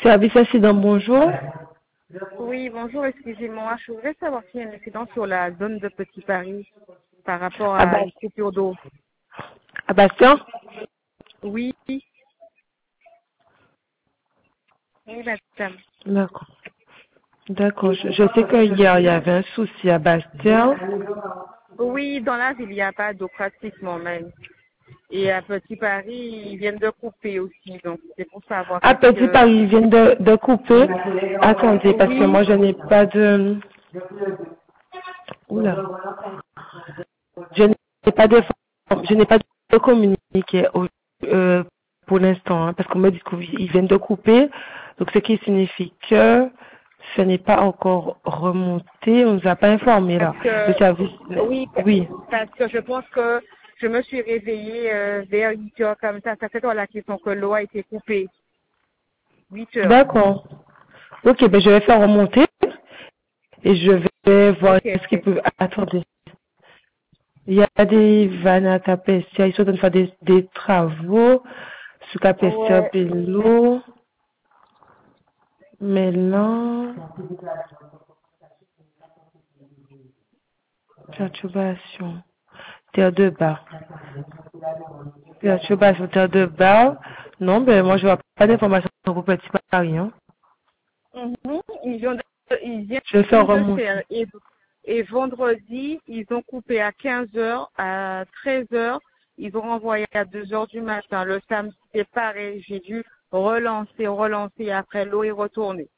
Service incident, bonjour. Oui, bonjour, excusez-moi. Je voudrais savoir s'il y a un incident sur la zone de Petit Paris par rapport À, à une coupure d'eau. à Bastien. Oui, oui, madame. D'accord. D'accord. Je sais que hier, il y avait un souci à Bastien. Oui, dans la ville, il n'y a pas d'eau pratiquement même. Et à Petit Paris, ils viennent de couper aussi. Donc, c'est pour savoir À est-ce Petit que... Paris, ils viennent de couper. Attendez, parce que Oui, moi, je n'ai pas de... Oula. Je n'ai pas de... Je n'ai pas de communiqué pour l'instant, hein, parce qu'on me dit qu'ils viennent de couper. Donc, ce qui signifie que ce n'est pas encore remonté. On ne nous a pas informé, là. parce Le que... service... Oui, Oui. parce que je pense que je me suis réveillée vers 8 heures comme ça. Ça fait dans la question que l'eau a été coupée. 8 heures. D'accord. Ok, ben je vais faire remonter et je vais voir Ok. ce qu'ils peuvent. Attendez. Il y a des vannes à Capestia. Ils sont en train de faire des travaux sur Capestia Ouais. Bello. Mélan. Perturbation. Terre de bas. Perturbation, terre de bas. Non, ben moi je vois pas d'informations pour Petit Paris. Hein. Mhm. Ils Je vais faire viennent de remonter. faire. Et vendredi, ils ont coupé à 15 heures, à 13 heures. Ils ont renvoyé à 2 heures du matin. Le samedi, c'est pareil. J'ai dû relancer. Après, l'eau est retournée.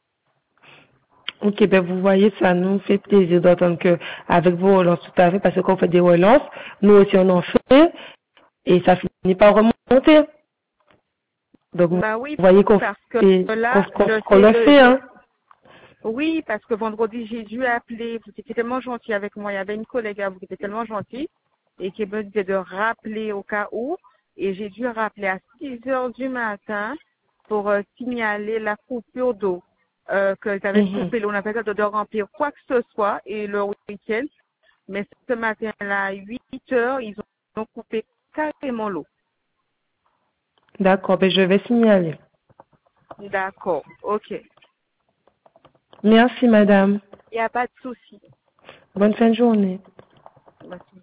Ok, ben vous voyez, ça nous fait plaisir d'entendre que avec vos relances tout à fait, parce qu'on fait des relances, nous aussi on en fait, et ça finit par remonter. Donc vous Bah oui, voyez qu'on parce que fait, là, qu'on le fait, hein. oui, parce que vendredi, j'ai dû appeler. Vous étiez tellement gentil avec moi. Il y avait une collègue à vous qui était tellement gentille et qui me disait de rappeler au cas où. Et j'ai dû rappeler à 6 heures du matin pour signaler la coupure d'eau. Qu'ils avaient Mhm. coupé l'eau. On avait besoin de remplir quoi que ce soit et le week-end. Mais ce matin-là, à 8 heures, ils ont coupé carrément l'eau. D'accord, ben je vais signaler. D'accord. OK. Il Merci madame. n'y a pas de souci. Bonne fin de journée. Merci.